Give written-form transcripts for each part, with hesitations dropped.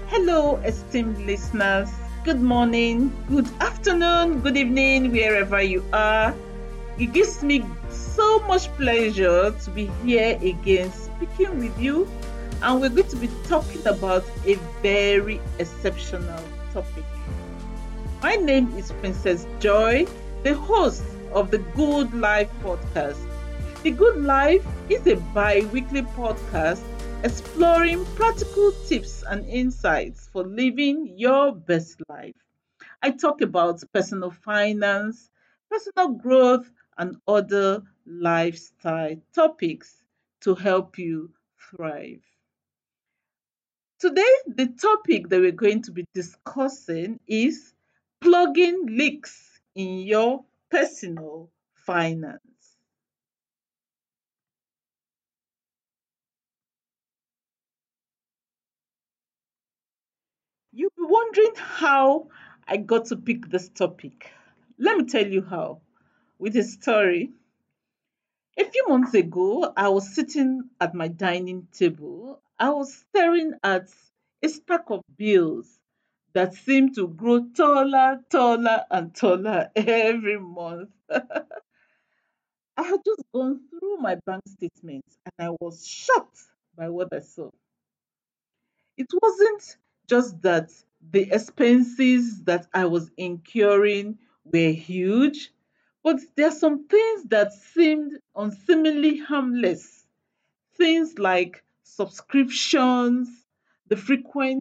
Hello, esteemed listeners. Good morning, good afternoon, good evening, wherever you are. It gives me so much pleasure to be here again speaking with you. And we're going to be talking about a very exceptional topic. My name is Princess Joy, the host of the Good Life podcast. The Good Life is a bi weekly podcast exploring practical tips and insights for living your best life. I talk about personal finance, personal growth, and other lifestyle topics to help you thrive. Today, the topic that we're going to be discussing is plugging leaks in your personal finance. You'll be wondering how I got to pick this topic. Let me tell you how. With a story. A few months ago, I was sitting at my dining table. I was staring at a stack of bills that seemed to grow taller, taller, and taller every month. I had just gone through my bank statements and I was shocked by what I saw. It wasn't just that the expenses that I was incurring were huge, but there are some things that seemed unseemingly harmless. Things like subscriptions, the frequent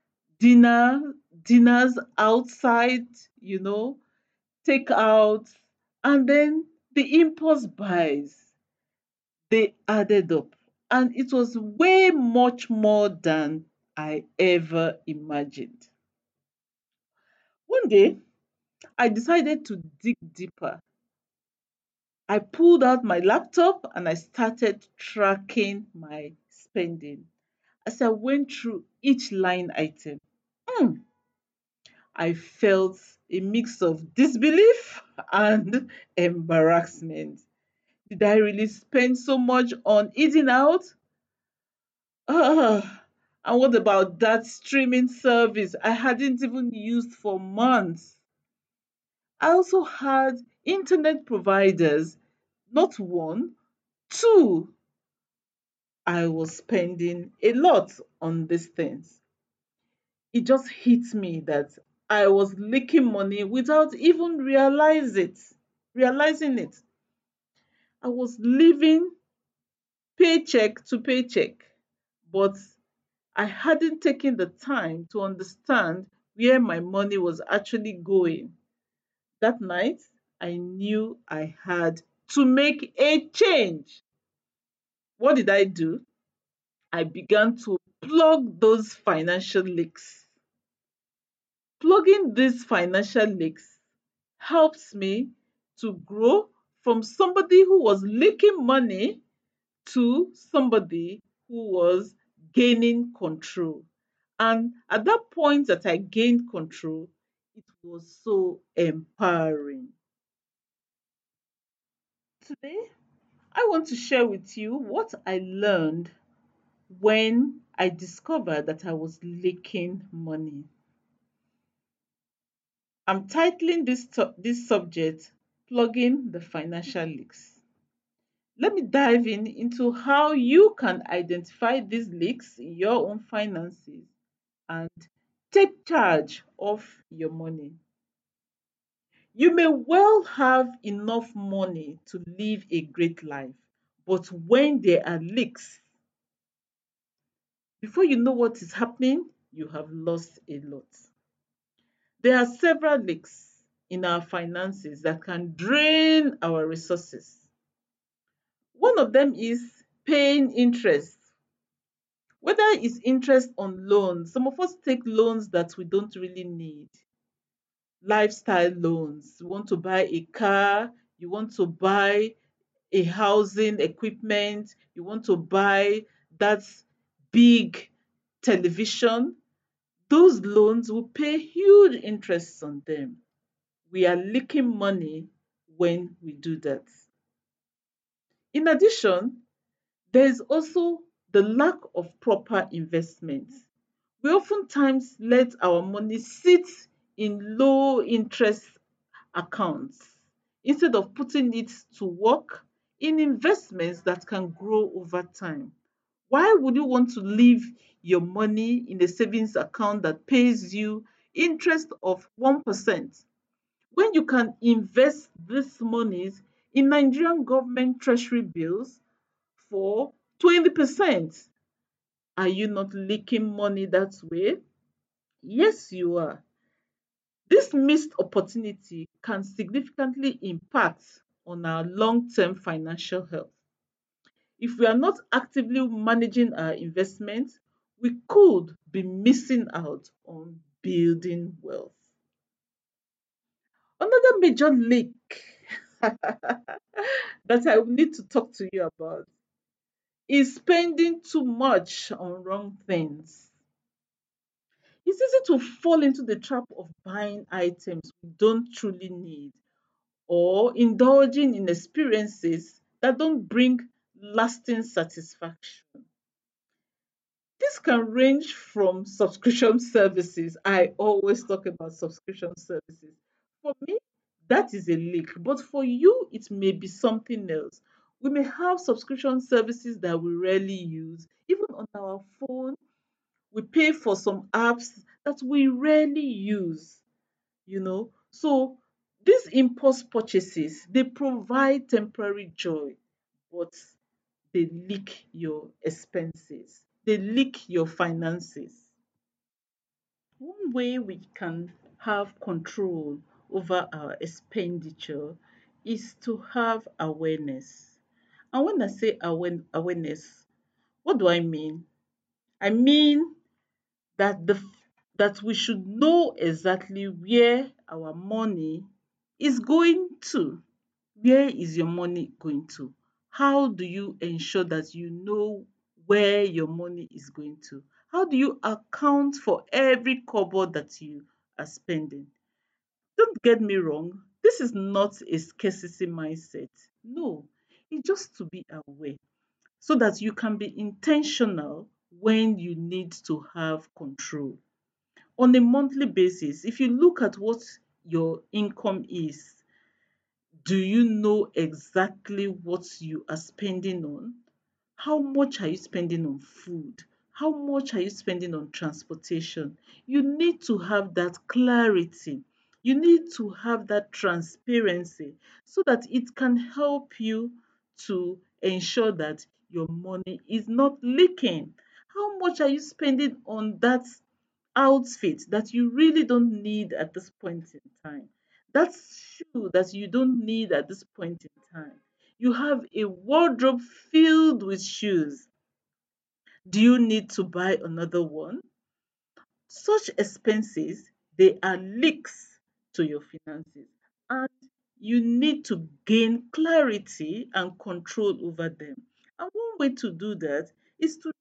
dinners outside, you know, takeouts, and then the impulse buys. They added up. And it was way much more than I ever imagined. One day, I decided to dig deeper. I pulled out my laptop and I started tracking my spending. As I went through each line item, hmm, I felt a mix of disbelief and embarrassment. Did I really spend so much on eating out? And what about that streaming service I hadn't even used for months? I also had internet providers, not one, two. I was spending a lot on these things. It just hit me that I was leaking money without even realizing it. I was living paycheck to paycheck, but I hadn't taken the time to understand where my money was actually going. That night, I knew I had to make a change. What did I do? I began to plug those financial leaks. Plugging these financial leaks helps me to grow from somebody who was leaking money to somebody who was gaining control. And at that point that I gained control, it was so empowering. Today, I want to share with you what I learned when I discovered that I was leaking money. I'm titling this subject Plugging the Financial Leaks. Let me dive in into how you can identify these leaks in your own finances and take charge of your money. You may well have enough money to live a great life, but when there are leaks, before you know what is happening, you have lost a lot. There are several leaks in our finances that can drain our resources. One of them is paying interest. Whether it's interest on loans, some of us take loans that we don't really need. Lifestyle loans. You want to buy a car, you want to buy a housing equipment, you want to buy that big television. Those loans will pay huge interest on them. We are leaking money when we do that. In addition, there is also the lack of proper investment. We oftentimes let our money sit in low interest accounts instead of putting it to work in investments that can grow over time. Why would you want to leave your money in a savings account that pays you interest of 1% when you can invest these monies in Nigerian government treasury bills for 20%? Are you not leaking money that way? Yes, you are. This missed opportunity can significantly impact on our long-term financial health. If we are not actively managing our investments, we could be missing out on building wealth. Another major leak that I need to talk to you about is spending too much on wrong things. It's easy to fall into the trap of buying items we don't truly need or indulging in experiences that don't bring lasting satisfaction. This can range from subscription services. I always talk about subscription services. For me, that is a leak, but for you, it may be something else. We may have subscription services that we rarely use, even on our phone. We pay for some apps that we rarely use, So these impulse purchases, they provide temporary joy, but they leak your expenses, they leak your finances. One way we can have control over our expenditure is to have awareness. And when I say awareness, what do I mean? I mean that that we should know exactly where our money is going to. Where is your money going to? How do you ensure that you know where your money is going to? How do you account for every kobo that you are spending? Don't get me wrong, this is not a scarcity mindset. No, it's just to be aware so that you can be intentional when you need to have control. On a monthly basis, if you look at what your income is, do you know exactly what you are spending on? How much are you spending on food? How much are you spending on transportation? You need to have that clarity. You need to have that transparency so that it can help you to ensure that your money is not leaking. How much are you spending on that outfit that you really don't need at this point in time? That shoe that you don't need at this point in time. You have a wardrobe filled with shoes. Do you need to buy another one? Such expenses, they are leaks to your finances, and you need to gain clarity and control over them. And one way to do that is to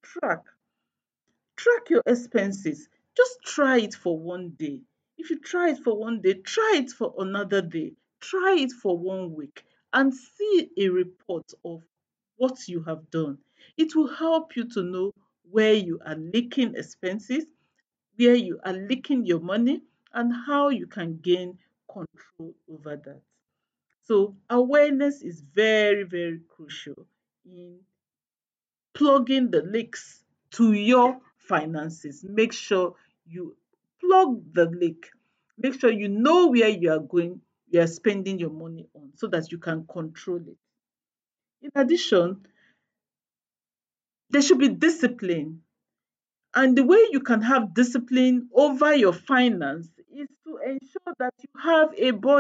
track your expenses. Just try it for one day. If you try it for one day, try it for another day, try it for 1 week, and see a report of what you have done. It will help you to know where you are leaking expenses, where you are leaking your money, and how you can gain control over that. So, awareness is very, very crucial in plugging the leaks to your finances. Make sure you plug the leak. Make sure you know where you are spending your money on so that you can control it. In addition, there should be discipline. And the way you can have discipline over your finance is to ensure that you have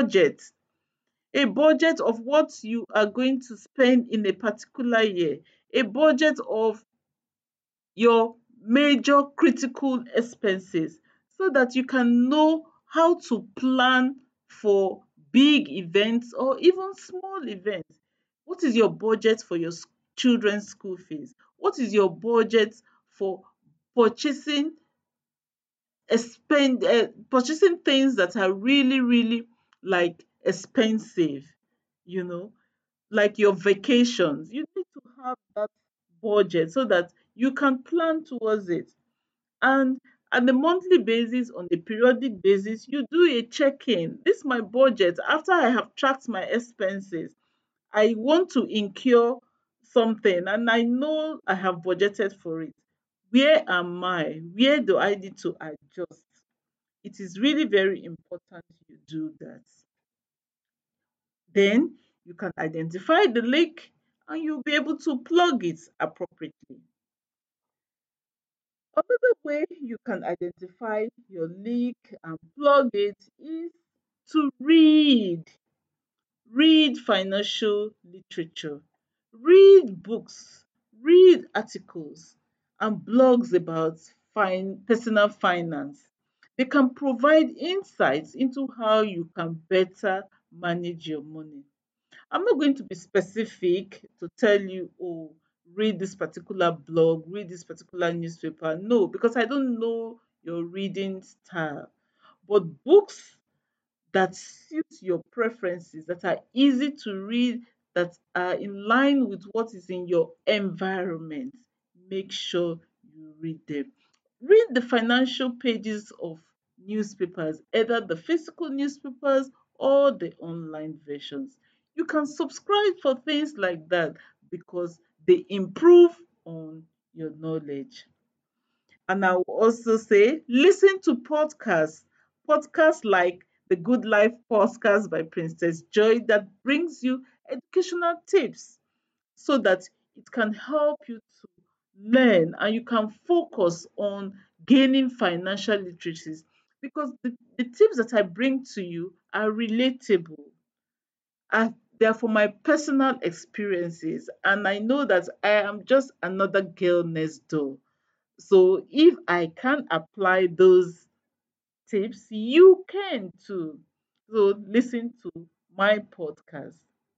a budget of what you are going to spend in a particular year, a budget of your major critical expenses so that you can know how to plan for big events or even small events. What is your budget for your children's school fees? What is your budget for purchasing purchasing things that are really really like expensive, you know, like your vacations? You need to have that budget so that you can plan towards it. And On the monthly basis, on the periodic basis, you do a check-in. This is my budget. After I have tracked my expenses, I want to incur something and I know I have budgeted for it. Where am I? Where do I need to adjust? It is really very important you do that. Then you can identify the leak and you'll be able to plug it appropriately. Another way you can identify your leak and plug it is to read. Read financial literature, read books, read articles and blogs about personal finance. They can provide insights into how you can better manage your money. I'm not going to be specific to tell you, oh, read this particular blog, read this particular newspaper. No, because I don't know your reading style. But books that suit your preferences, that are easy to read, that are in line with what is in your environment, make sure you read them. Read the financial pages of newspapers, either the physical newspapers or the online versions. You can subscribe for things like that because they improve on your knowledge. And I will also say, listen to podcasts like the Good Life podcast by Princess Joy that brings you educational tips so that it can help you to learn and you can focus on gaining financial literacy because the tips that I bring to you are relatable. They're for my personal experiences, and I know that I am just another girl next door. So if I can apply those tips, you can too. So listen to my podcast.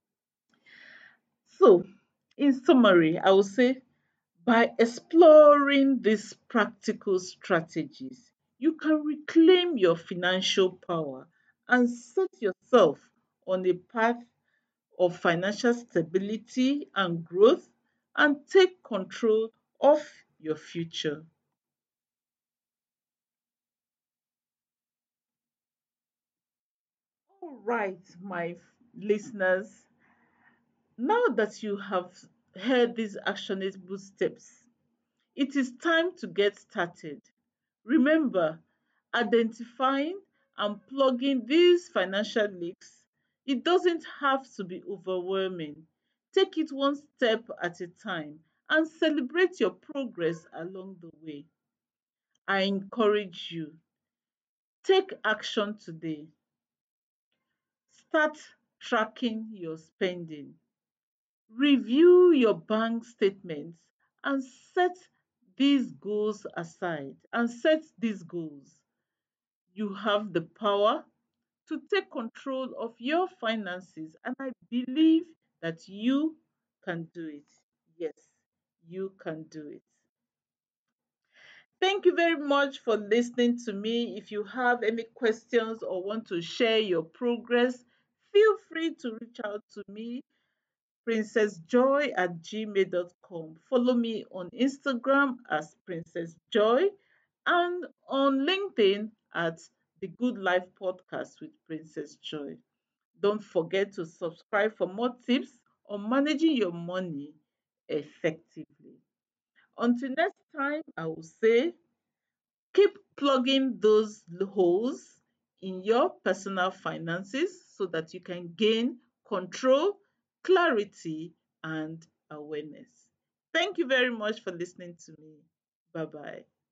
So, in summary, I will say by exploring these practical strategies, you can reclaim your financial power and set yourself on a path of financial stability and growth and take control of your future. All right, my listeners, now that you have heard these actionable steps, it is time to get started. Remember, identifying and plugging these financial leaks, it doesn't have to be overwhelming. Take it one step at a time and celebrate your progress along the way. I encourage you, take action today. Start tracking your spending. Review your bank statements and set these goals aside and set these goals. You have the power to take control of your finances, and I believe that you can do it. Yes, you can do it. Thank you very much for listening to me. If you have any questions or want to share your progress, feel free to reach out to me princessjoy@gmail.com. Follow me on Instagram as Princess Joy and on LinkedIn at the Good Life Podcast with Princess Joy. Don't forget to subscribe for more tips on managing your money effectively. Until next time, I will say keep plugging those holes in your personal finances so that you can gain control, clarity, and awareness. Thank you very much for listening to me. Bye bye.